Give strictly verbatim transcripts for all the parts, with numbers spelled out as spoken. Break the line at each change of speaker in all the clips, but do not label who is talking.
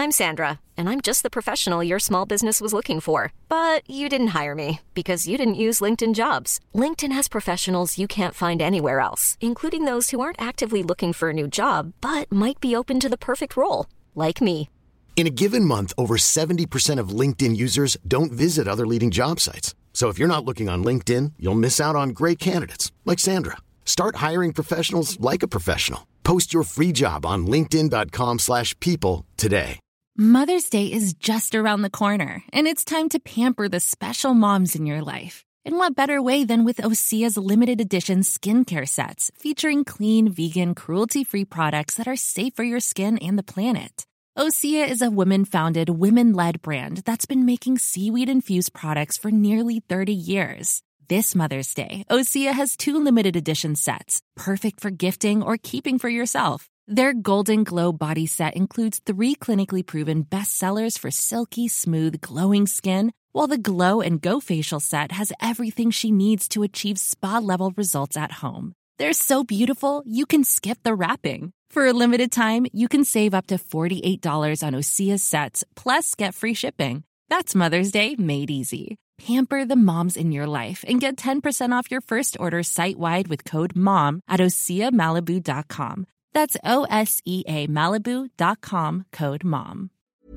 I'm Sandra, and I'm just the professional your small business was looking for. But you didn't hire me because you didn't use LinkedIn Jobs. LinkedIn has professionals you can't find anywhere else, including those who aren't actively looking for a new job, but might be open to the perfect role, like me.
In a given month, over seventy percent of LinkedIn users don't visit other leading job sites. So if you're not looking on LinkedIn, you'll miss out on great candidates like Sandra. Start hiring professionals like a professional. Post your free job on linkedin dot com slash people today.
Mother's Day is just around the corner, and it's time to pamper the special moms in your life. And what better way than with Osea's limited edition skincare sets featuring clean, vegan, cruelty-free products that are safe for your skin and the planet. Osea is a women-founded, women-led brand that's been making seaweed-infused products for nearly thirty years. This Mother's Day, Osea has two limited edition sets, perfect for gifting or keeping for yourself. Their Golden Glow body set includes three clinically proven bestsellers for silky, smooth, glowing skin, while the Glow and Go facial set has everything she needs to achieve spa-level results at home. They're so beautiful, you can skip the wrapping. For a limited time, you can save up to forty-eight dollars on Osea's sets, plus get free shipping. That's Mother's Day made easy. Pamper the moms in your life and get ten percent off your first order site-wide with code MOM at osea malibu dot com. That's O S E A Malibu dot com, code MOM.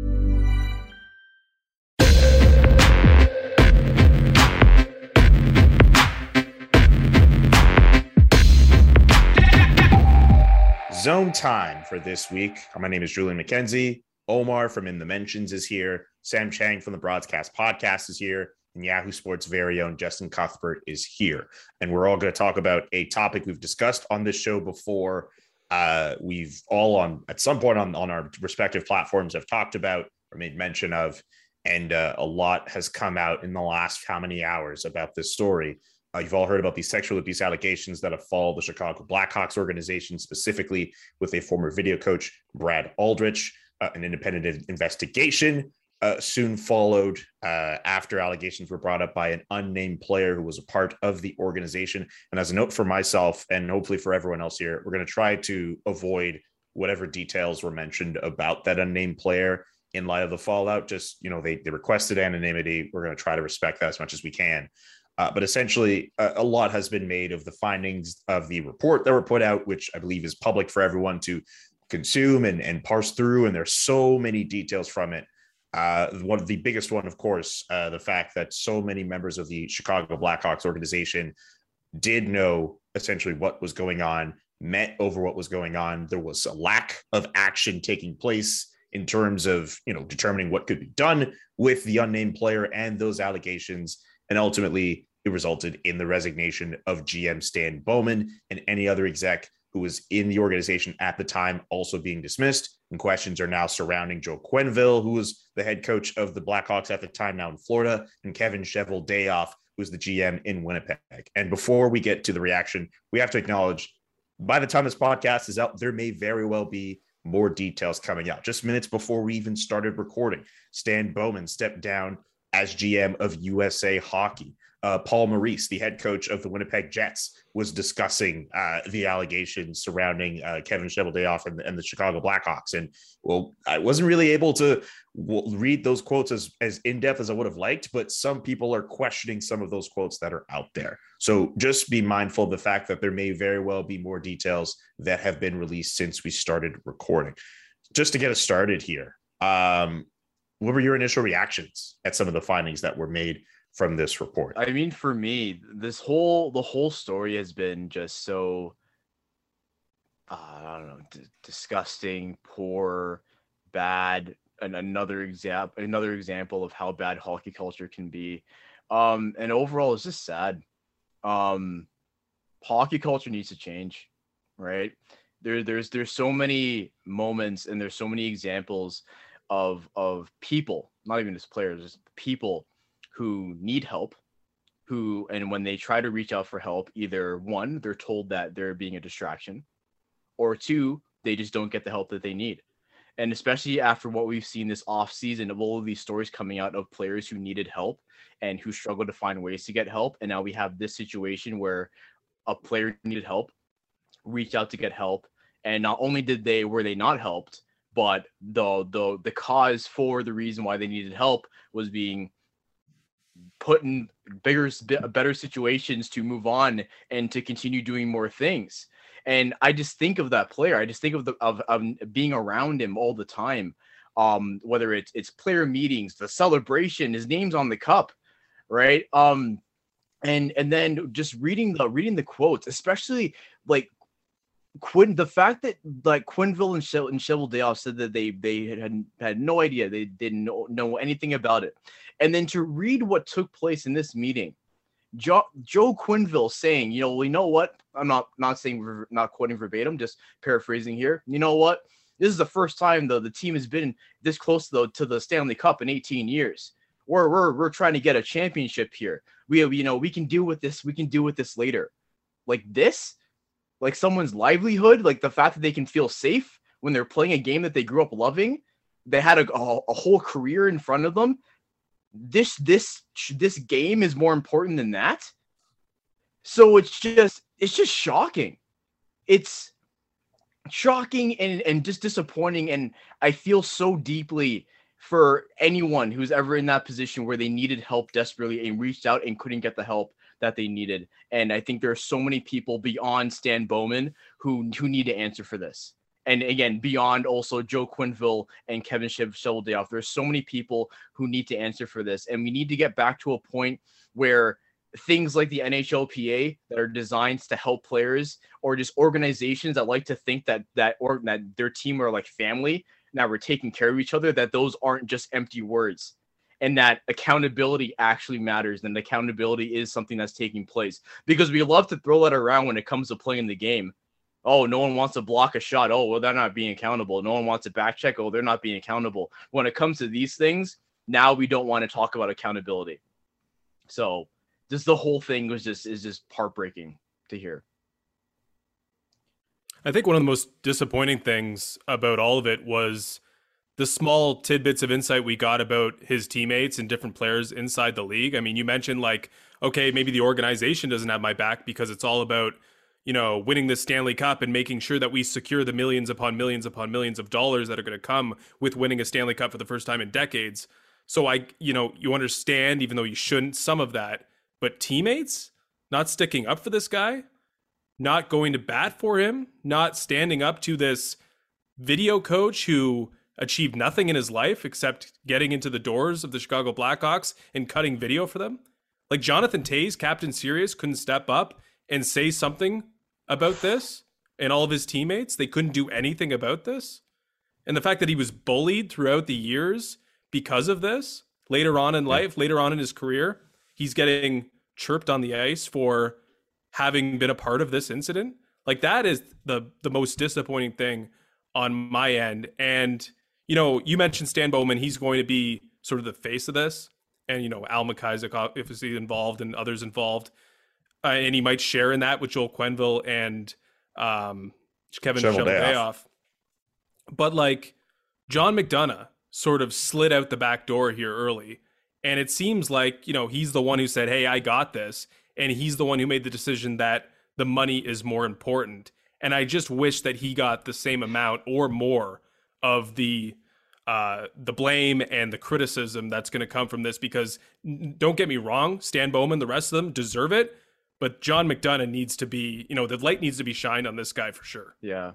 Zone time for this week. My name is Julian McKenzie. Omar from In the Mentions is here. Sam Chang from the Broadcast Podcast is here. And Yahoo Sports' very own Justin Cuthbert is here. And we're all going to talk about a topic we've discussed on this show before. Uh, we've all on at some point on, on our respective platforms have talked about or made mention of. And uh, a lot has come out in the last how many hours about this story. Uh, you've all heard about these sexual abuse allegations that have followed the Chicago Blackhawks organization, specifically with a former video coach, Brad Aldrich. Uh, an independent investigation uh, soon followed uh, after allegations were brought up by an unnamed player who was a part of the organization. And as a note for myself, and hopefully for everyone else here, we're going to try to avoid whatever details were mentioned about that unnamed player in light of the fallout. Just, you know, they, they requested anonymity. We're going to try to respect that as much as we can. Uh, but essentially, a, a lot has been made of the findings of the report that were put out, which I believe is public for everyone to consume and, and parse through. And there's so many details from it. Uh, one of the biggest one, of course, uh, the fact that so many members of the Chicago Blackhawks organization did know essentially what was going on, met over what was going on. There was a lack of action taking place in terms of, you know, determining what could be done with the unnamed player and those allegations. And ultimately, it resulted in the resignation of G M Stan Bowman and any other exec who was in the organization at the time also being dismissed. And questions are now surrounding Joe Quenneville, who was the head coach of the Blackhawks at the time, now in Florida, and Kevin Cheveldayoff, who's the G M in Winnipeg. And before we get to the reaction, we have to acknowledge, by the time this podcast is out, there may very well be more details coming out. Just minutes before we even started recording, Stan Bowman stepped down as G M of U S A Hockey. Uh, Paul Maurice, the head coach of the Winnipeg Jets, was discussing uh, the allegations surrounding uh, Kevin Cheveldayoff and, and the Chicago Blackhawks. And, well, I wasn't really able to w- read those quotes as, as in-depth as I would have liked, but some people are questioning some of those quotes that are out there. So just be mindful of the fact that there may very well be more details that have been released since we started recording. Just to get us started here, um, what were your initial reactions at some of the findings that were made from this report?
I mean, for me, this whole the whole story has been just so uh, I don't know, d- disgusting, poor, bad, and another example another example of how bad hockey culture can be. Um, and overall, it's just sad. Um, hockey culture needs to change, right? There, there's there's so many moments and there's so many examples of of people, not even just players, just people who need help, who, and when they try to reach out for help, either one, they're told that they're being a distraction, or two, they just don't get the help that they need. And especially after what we've seen this off season of all of these stories coming out of players who needed help and who struggled to find ways to get help. And now we have this situation where a player needed help, reached out to get help. And not only did they, were they not helped, but the the the cause for the reason why they needed help was being put in bigger, better situations to move on and to continue doing more things. And I just think of that player. I just think of the of, of being around him all the time. Um, whether it's it's player meetings, the celebration, his name's on the cup, right? Um, and and then just reading the reading the quotes, especially like Quinn, the fact that like Quenneville and, Chev- and Cheveldayoff said that they they had had no idea, they didn't know, know anything about it, and then to read what took place in this meeting, Joe, Joe Quenneville saying, you know, well, you know what? I'm not not saying not quoting verbatim, just paraphrasing here. You know what? This is the first time the the team has been this close to the to the Stanley Cup in eighteen years. We're we're we're trying to get a championship here. We have, you know, we can deal with this. We can deal with this later. Like this. Like someone's livelihood, like the fact that they can feel safe when they're playing a game that they grew up loving, they had a, a, a whole career in front of them. This this this game is more important than that. So it's just it's just shocking. It's shocking and and just disappointing. And I feel so deeply for anyone who's ever in that position where they needed help desperately and reached out and couldn't get the help that they needed. And I think there are so many people beyond Stan Bowman who, who need to answer for this. And again, beyond also Joe Quenneville and Kevin Cheveldayoff, there's so many people who need to answer for this. And we need to get back to a point where things like the N H L P A that are designed to help players, or just organizations that like to think that that or that their team are like family, now we're taking care of each other, that those aren't just empty words. And that accountability actually matters, and accountability is something that's taking place. Because we love to throw that around when it comes to playing the game. Oh, no one wants to block a shot. Oh, well, they're not being accountable. No one wants to back check. Oh, they're not being accountable. When it comes to these things, now we don't want to talk about accountability. So just the whole thing was just is just heartbreaking to hear.
I think one of the most disappointing things about all of it was the small tidbits of insight we got about his teammates and different players inside the league. I mean, you mentioned like, okay, maybe the organization doesn't have my back because it's all about, you know, winning the Stanley Cup and making sure that we secure the millions upon millions upon millions of dollars that are going to come with winning a Stanley Cup for the first time in decades. So I, you know, you understand, even though you shouldn't, some of that, but teammates not sticking up for this guy, not going to bat for him, not standing up to this video coach who achieved nothing in his life except getting into the doors of the Chicago Blackhawks and cutting video for them. Like Jonathan Toews, Captain Serious, couldn't step up and say something about this, and all of his teammates, they couldn't do anything about this. And the fact that he was bullied throughout the years because of this, later on in life, yeah. later on in his career, he's getting chirped on the ice for having been a part of this incident. Like that is the the most disappointing thing on my end. And you know, you mentioned Stan Bowman. He's going to be sort of the face of this. And, you know, Al McIsaac, if he's involved and others involved. Uh, and he might share in that with Joel Quenneville and um, Kevin Cheveldayoff. But, like, John McDonough sort of slid out the back door here early. And it seems like, you know, he's the one who said, hey, I got this. And he's the one who made the decision that the money is more important. And I just wish that he got the same amount or more of the uh, the blame and the criticism that's going to come from this, because don't get me wrong, Stan Bowman, the rest of them deserve it, but John McDonough needs to be, you know, the light needs to be shined on this guy for sure.
Yeah.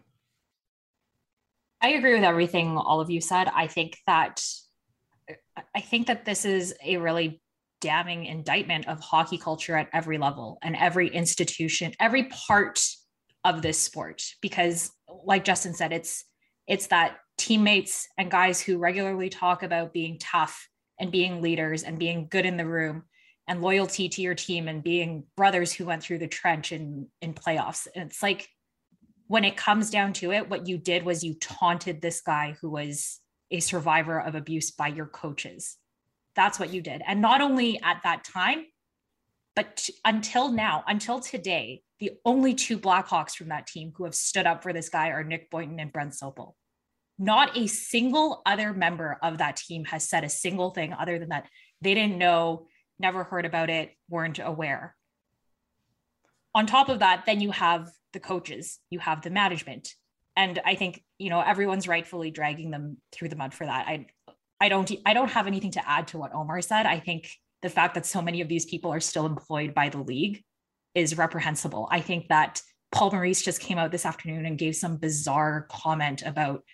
I agree with everything all of you said. I think that, I think that this is a really damning indictment of hockey culture at every level and every institution, every part of this sport, because like Justin said, it's, it's that teammates and guys who regularly talk about being tough and being leaders and being good in the room and loyalty to your team and being brothers who went through the trench in, in playoffs. And it's like, when it comes down to it, what you did was you taunted this guy who was a survivor of abuse by your coaches. That's what you did. And not only at that time, but t- until now, until today, the only two Blackhawks from that team who have stood up for this guy are Nick Boynton and Brent Sopel. Not a single other member of that team has said a single thing other than that they didn't know, never heard about it, weren't aware. On top of that, then you have the coaches, you have the management. And I think, you know, everyone's rightfully dragging them through the mud for that. I, I don't, I don't have anything to add to what Omar said. I think the fact that so many of these people are still employed by the league is reprehensible. I think that Paul Maurice just came out this afternoon and gave some bizarre comment about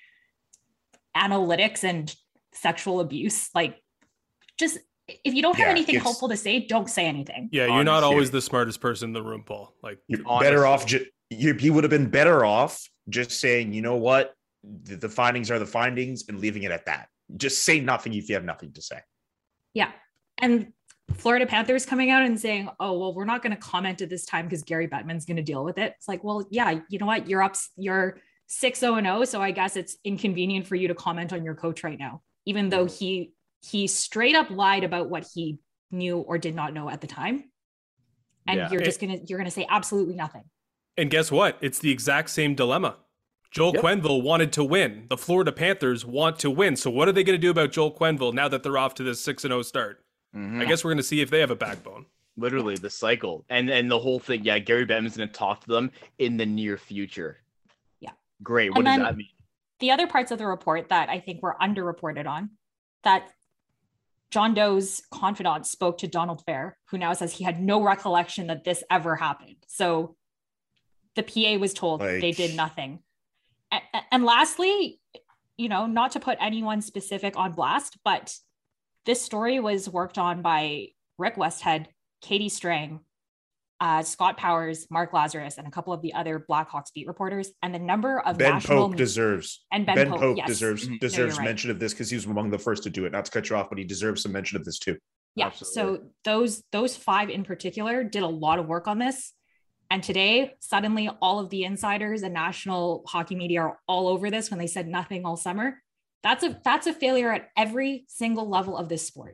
analytics and sexual abuse. Like, just if you don't have
Yeah,
anything
it's-
helpful to say, don't say anything.
Yeah, you're not
Honestly.
always the smartest person in the room, Paul. Like,
You're
Honestly.
better off. Ju- you, you would have been better off just saying, you know what, the, the findings are the findings, and leaving it at that. Just say nothing if you have nothing to say.
Yeah. And Florida Panthers coming out and saying, oh, well, we're not going to comment at this time because Gary Bettman's going to deal with it. It's like, well, yeah, you know what? You're up, you're six oh and oh. So I guess it's inconvenient for you to comment on your coach right now, even though he, he straight up lied about what he knew or did not know at the time. And
Yeah.
you're just going to, you're going to say absolutely nothing.
and guess what? It's the exact same dilemma. Joel
Yep.
Quenneville wanted to win. The Florida Panthers want to win. So what are they going to do about Joel Quenneville now that they're off to this six and oh start?
Mhm.
I guess we're going to see if they have a backbone.
Literally the cycle and and the whole thing. Yeah, Gary Bettman's going to talk to them in the near future.
Yeah.
Great. What
And
does
then-
that mean?
The other parts of the report that I think were underreported on, that John Doe's confidant spoke to Donald Fair, who now says he had no recollection that this ever happened. So the P A was told
Like-
they did nothing. And, and lastly, you know, not to put anyone specific on blast, but this story was worked on by Rick Westhead, Katie Strang, uh, Scott Powers, Mark Lazarus, and a couple of the other Blackhawks beat reporters. And the number of
Ben
national
Pope deserves
and Ben,
Ben
Pope,
Pope
yes.
deserves
Mhm. No,
deserves
you're right.
mention of this because he was among the first to do it. Not to cut you off, but he deserves some mention of this too.
Yeah.
Absolutely.
So those those five in particular did a lot of work on this. And today, suddenly all of the insiders and national hockey media are all over this when they said nothing all summer. That's a that's a failure at every single level of this sport.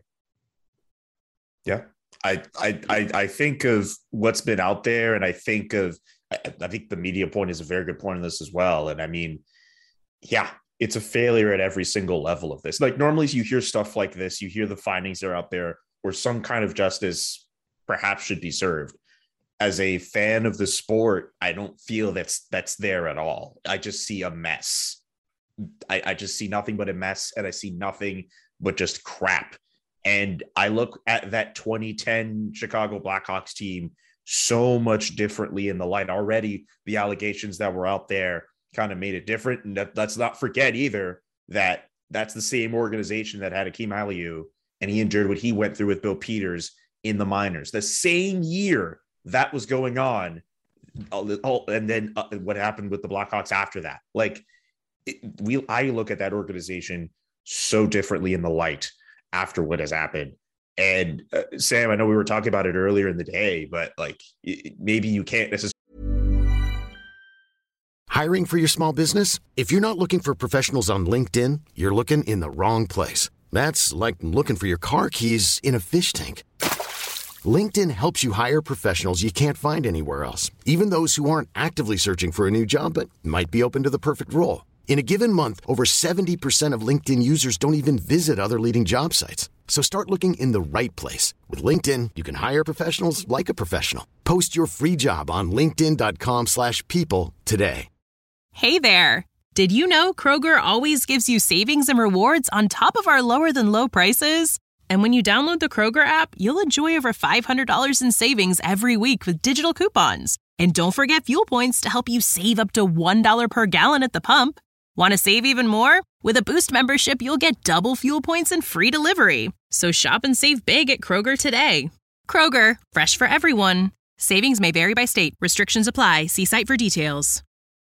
Yeah. I, I I I think of what's been out there, and I think of I, I think the media point is a very good point on this as well. And I mean, yeah, it's a failure at every single level of this. Like normally you hear stuff like this, you hear the findings that are out there where some kind of justice perhaps should be served. As a fan of the sport, I don't feel that's that's there at all. I just see a mess. I, I just see nothing but a mess, and I see nothing but just crap. And I look at that twenty ten Chicago Blackhawks team so much differently in the light. Already, the allegations that were out there kind of made it different. And that, let's not forget either that that's the same organization that had Akeem Aliu, and he endured what he went through with Bill Peters in the minors. The same year that was going on, and then uh, what happened with the Blackhawks after that. Like, it, we, I look at that organization so differently in the light after what has happened. And uh, Sam, I know we were talking about it earlier in the day, but like it, maybe you can't necessarily.
Hiring for your small business? If you're not looking for professionals on LinkedIn, you're looking in the wrong place. That's like looking for your car keys in a fish tank. LinkedIn helps you hire professionals you can't find anywhere else, even those who aren't actively searching for a new job but might be open to the perfect role. In a given month, over seventy percent of LinkedIn users don't even visit other leading job sites. So start looking in the right place. With LinkedIn, you can hire professionals like a professional. Post your free job on linkedin.com slash people today.
Hey there! Did you know Kroger always gives you savings and rewards on top of our lower than low prices? And when you download the Kroger app, you'll enjoy over five hundred dollars in savings every week with digital coupons. And don't forget fuel points to help you save up to one dollar per gallon at the pump. Want to save even more? With a Boost membership, you'll get double fuel points and free delivery. So shop and save big at Kroger today. Kroger, fresh for everyone. Savings may vary by state. Restrictions apply. See site for details.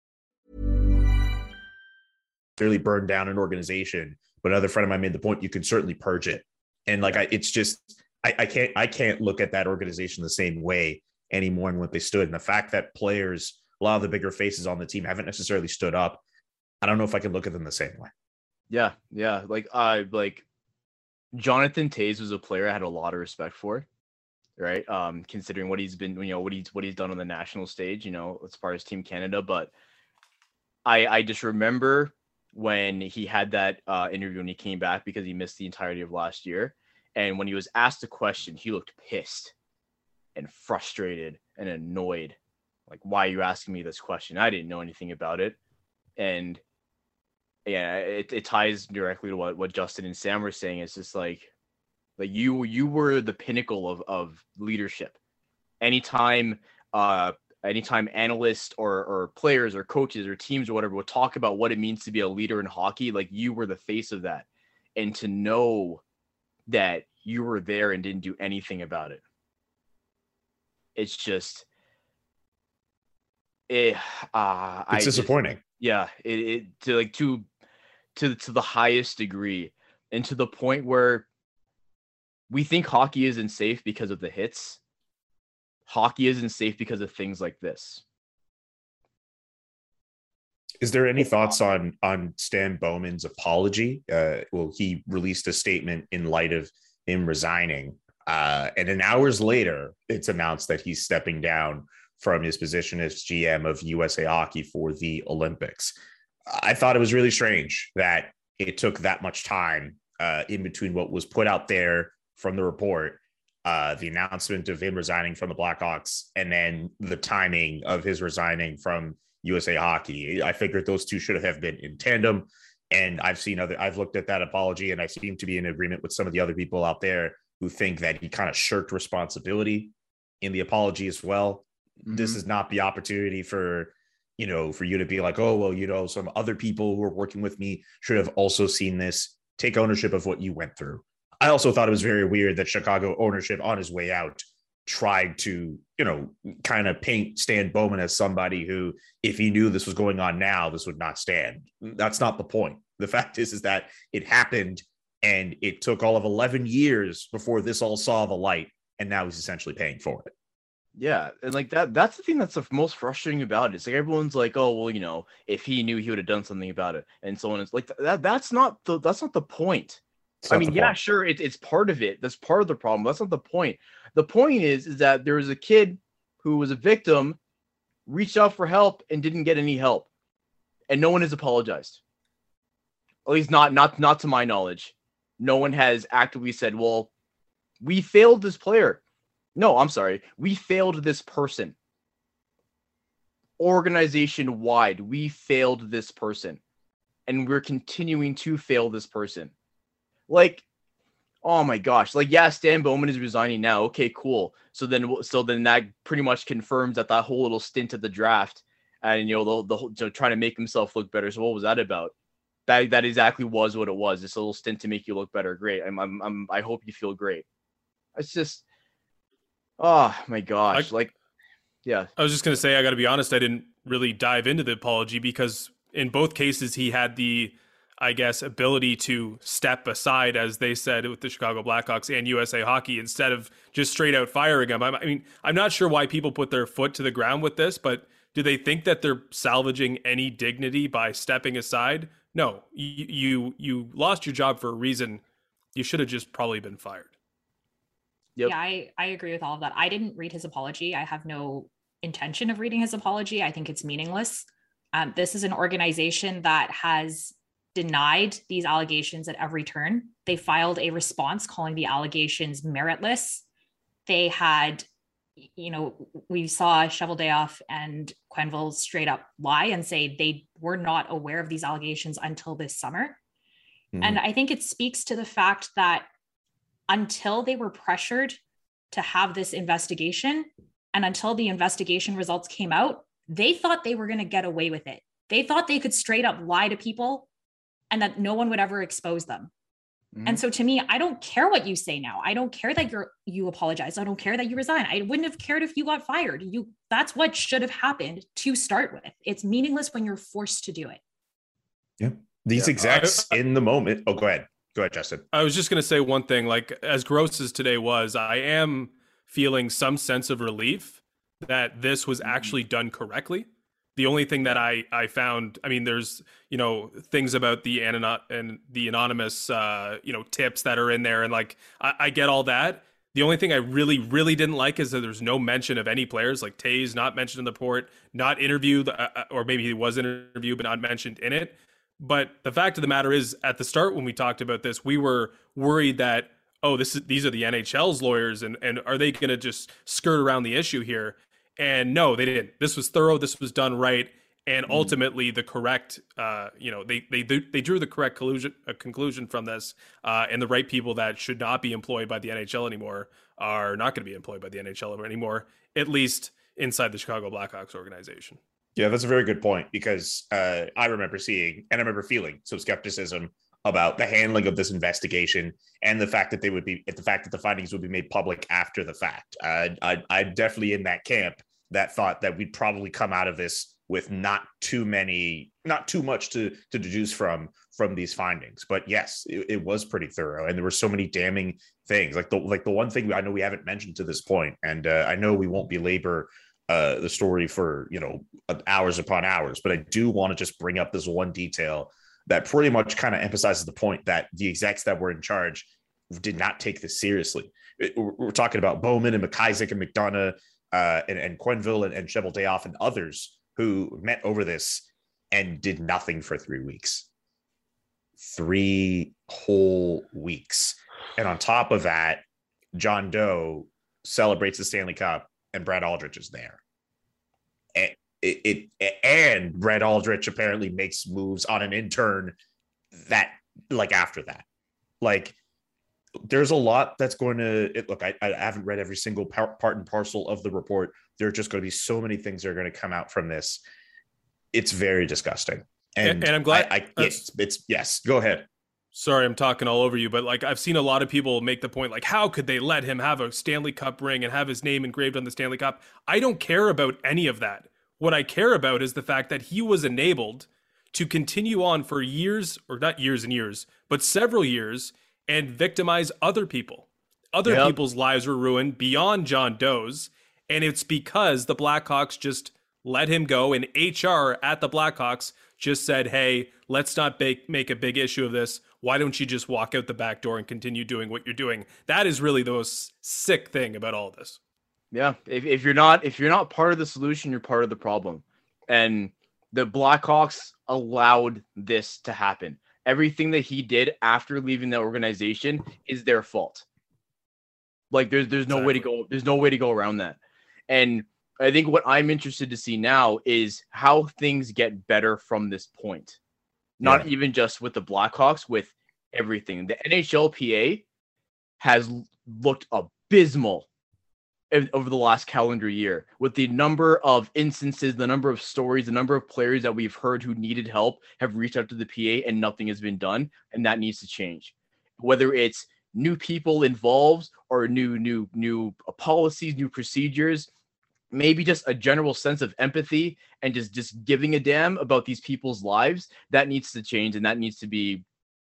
Clearly burn down an organization, but another friend of mine made the point you can certainly purge it. And like I, it's just I, I can't I can't look at that organization the same way anymore and what they stood. And the fact that players, a lot of the bigger faces on the team, haven't necessarily stood up, I don't know if I can look at them the same way.
Yeah, yeah. Like I like Jonathan Toews was a player I had a lot of respect for, right? Um, considering what he's been, you know, what he's what he's done on the national stage, you know, as far as Team Canada. But I I just remember when he had that uh, interview when he came back because he missed the entirety of last year, and when he was asked a question, he looked pissed and frustrated and annoyed. Like, why are you asking me this question? I didn't know anything about it. And yeah, it, it ties directly to what, what Justin and Sam were saying. It's just like, like you you were the pinnacle of, of leadership. Anytime uh anytime analysts or or players or coaches or teams or whatever would talk about what it means to be a leader in hockey, like you were the face of that. And to know that you were there and didn't do anything about it, it's just it uh
it's I disappointing.
Just, yeah, it, it to like to to to the highest degree, and to the point where we think hockey isn't safe because of the hits. Hockey isn't safe because of things like this.
Is there any thoughts on on Stan Bowman's apology? Uh, well, he released a statement in light of him resigning, uh, and then hours later, it's announced that he's stepping down from his position as G M of U S A Hockey for the Olympics. I thought it was really strange that it took that much time uh, in between what was put out there from the report, uh, the announcement of him resigning from the Blackhawks, and then the timing of his resigning from U S A Hockey. I figured those two should have been in tandem. And I've seen other, I've looked at that apology, and I seem to be in agreement with some of the other people out there who think that he kind of shirked responsibility in the apology as well. Mm-hmm. This is not the opportunity for, you know, for you to be like, oh, well, you know, some other people who are working with me should have also seen this. Take ownership of what you went through. I also thought it was very weird that Chicago ownership on his way out tried to, you know, kind of paint Stan Bowman as somebody who, if he knew this was going on now, this would not stand. That's not the point. The fact is, is that it happened, and it took all of eleven years before this all saw the light, and now he's essentially paying for it.
Yeah, and like that, that's the thing that's the most frustrating about it. It's like everyone's like, oh, well, you know, if he knew, he would have done something about it. And so on. It's like that. That's not the, that's not the point. I mean, yeah, sure, it, it's part of it. That's part of the problem. That's not the point. The point is, is that there was a kid who was a victim, reached out for help, and didn't get any help, and no one has apologized. At least not, not, not to my knowledge. No one has actively said, "Well, we failed this player." No, I'm sorry, we failed this person. Organization wide, we failed this person, and we're continuing to fail this person. Like, oh my gosh, like, yeah, Stan Bowman is resigning now. Okay, cool. So then, so then that pretty much confirms that that whole little stint at the draft, and you know, the the whole, you know, trying to make himself look better. So what was that about? That that exactly was what it was. Just a little stint to make you look better. Great. I'm I'm, I'm I hope you feel great. It's just, oh my gosh, I, like, yeah.
I was just gonna say, I got to be honest, I didn't really dive into the apology because in both cases he had the, I guess, ability to step aside, as they said, with the Chicago Blackhawks and U S A Hockey, instead of just straight out firing him. I mean, I'm not sure why people put their foot to the ground with this, but do they think that they're salvaging any dignity by stepping aside? No, you you, you lost your job for a reason. You should have just probably been fired.
Yep. Yeah, I, I agree with all of that. I didn't read his apology. I have no intention of reading his apology. I think it's meaningless. Um, this is an organization that has denied these allegations at every turn. They filed a response calling the allegations meritless. They had, you know, we saw Cheveldayoff and Quenneville straight up lie and say they were not aware of these allegations until this summer. Mm-hmm. And I think it speaks to the fact that until they were pressured to have this investigation, and until the investigation results came out, they thought they were going to get away with it. They thought they could straight up lie to people and that no one would ever expose them. Mm-hmm. And so to me, I don't care what you say now. I don't care that you're, you apologize. I don't care that you resign. I wouldn't have cared if you got fired. You, that's what should have happened to start with. It's meaningless when you're forced to do it.
Yeah. These yeah. execs uh, in the moment. Oh, go ahead. Go ahead, Justin.
I was just going to say one thing, like, as gross as today was, I am feeling some sense of relief that this was actually done correctly. The only thing that I, I found, I mean, there's, you know, things about the anony- and the anonymous, uh, you know, tips that are in there. And like, I, I get all that. The only thing I really, really didn't like is that there's no mention of any players, like Taze not mentioned in the report, not interviewed, uh, or maybe he was interviewed, but not mentioned in it. But the fact of the matter is, at the start when we talked about this, we were worried that, oh, this is these are the N H L's lawyers, and, and are they going to just skirt around the issue here? And no, they didn't. This was thorough. This was done right. And ultimately, the correct, uh, you know, they they they drew the correct collusion, uh, conclusion from this, uh, and the right people that should not be employed by the N H L anymore are not going to be employed by the N H L anymore, at least inside the Chicago Blackhawks organization.
Yeah, that's a very good point, because uh, I remember seeing and I remember feeling some skepticism about the handling of this investigation and the fact that they would be, the fact that the findings would be made public after the fact. Uh, I, I'm definitely in that camp that thought that we'd probably come out of this with not too many, not too much to to deduce from from these findings. But yes, it, it was pretty thorough, and there were so many damning things. Like the like the one thing I know we haven't mentioned to this point, and uh, I know we won't belabor uh, the story for you know hours upon hours, but I do want to just bring up this one detail that pretty much kind of emphasizes the point that the execs that were in charge did not take this seriously. It, we're, we're talking about Bowman and McIsaac and McDonough uh, and, and Quenneville and, and Cheveldayoff and others who met over this and did nothing for three weeks. Three whole weeks. And on top of that, John Doe celebrates the Stanley Cup and Brad Aldrich is there. And, it, it, and Brad Aldrich apparently makes moves on an intern that, like, after that. Like, there's a lot that's going to it, look. I, I haven't read every single part and parcel of the report. There are just going to be so many things that are going to come out from this. It's very disgusting, and,
and, and I'm glad.
I, I, it's, it's yes. Go ahead.
Sorry, I'm talking all over you, but like I've seen a lot of people make the point, like, how could they let him have a Stanley Cup ring and have his name engraved on the Stanley Cup? I don't care about any of that. What I care about is the fact that he was enabled to continue on for years, or not years and years, but several years, and victimize other people. Other yep. people's lives were ruined beyond John Doe's, and it's because the Blackhawks just let him go, and H R at the Blackhawks just said, hey, let's not make, make a big issue of this. Why don't you just walk out the back door and continue doing what you're doing? That is really the most sick thing about all this.
Yeah, if, if you're not if you're not part of the solution, you're part of the problem. And the Blackhawks allowed this to happen. Everything that he did after leaving the organization is their fault. Like there's there's no exactly. way to go there's no way to go around that. And I think what I'm interested to see now is how things get better from this point. Not yeah. even just with the Blackhawks, with everything. The N H L P A has looked abysmal over the last calendar year, with the number of instances, the number of stories, the number of players that we've heard who needed help have reached out to the P A and nothing has been done. And that needs to change. Whether it's new people involved or new, new, new policies, new procedures, maybe just a general sense of empathy and just, just giving a damn about these people's lives, that needs to change. And that needs to be,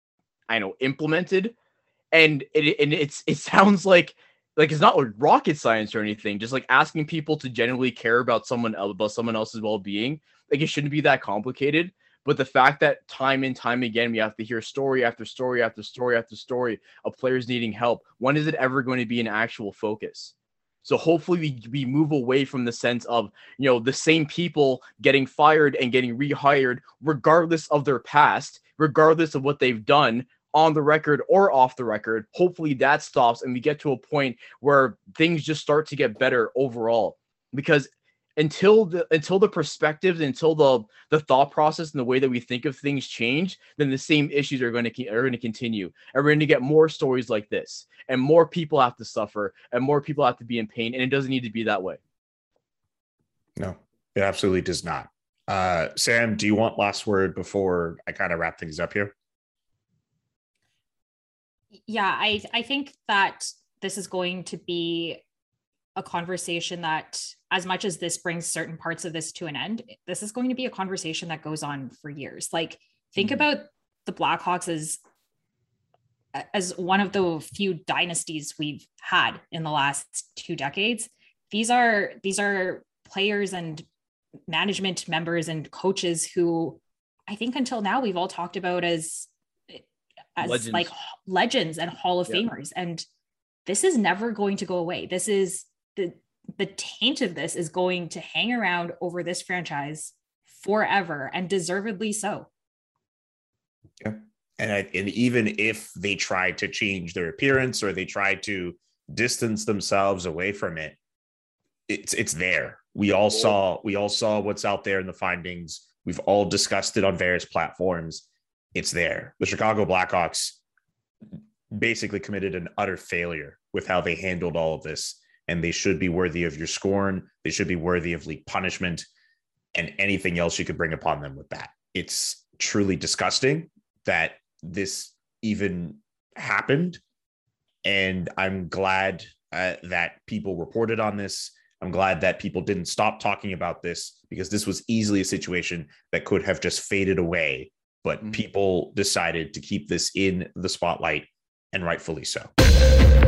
I know, implemented. And it, and it's, it sounds like, Like it's not like rocket science or anything, just like asking people to genuinely care about someone else, about someone else's well-being. Like it shouldn't be that complicated. But the fact that time and time again, we have to hear story after story after story after story of players needing help. When is it ever going to be an actual focus? So hopefully we, we move away from the sense of, you know, the same people getting fired and getting rehired, regardless of their past, regardless of what they've done, on the record or off the record. Hopefully that stops and we get to a point where things just start to get better overall. Because until the until the perspectives, until the the thought process and the way that we think of things change, then the same issues are going to are going to continue. And we're going to get more stories like this, and more people have to suffer, and more people have to be in pain, and it doesn't need to be that way.
No, it absolutely does not. Uh, Sam, do you want last word before I kind of wrap things up here?
Yeah, I I think that this is going to be a conversation that, as much as this brings certain parts of this to an end, this is going to be a conversation that goes on for years. Like, think mm-hmm. about the Blackhawks as as one of the few dynasties we've had in the last two decades. These are these are players and management members and coaches who I think until now we've all talked about as as legends. like legends and Hall of yeah. Famers. And this is never going to go away. This is the, the taint of this is going to hang around over this franchise forever, and deservedly so.
Yeah. And, I, and even if they try to change their appearance or they try to distance themselves away from it, it's it's there. We all saw we all saw what's out there in the findings. We've all discussed it on various platforms. It's there. The Chicago Blackhawks basically committed an utter failure with how they handled all of this, and they should be worthy of your scorn. They should be worthy of league punishment and anything else you could bring upon them with that. It's truly disgusting that this even happened, and I'm glad uh, that people reported on this. I'm glad that people didn't stop talking about this, because this was easily a situation that could have just faded away, but mm-hmm. people decided to keep this in the spotlight, and rightfully so.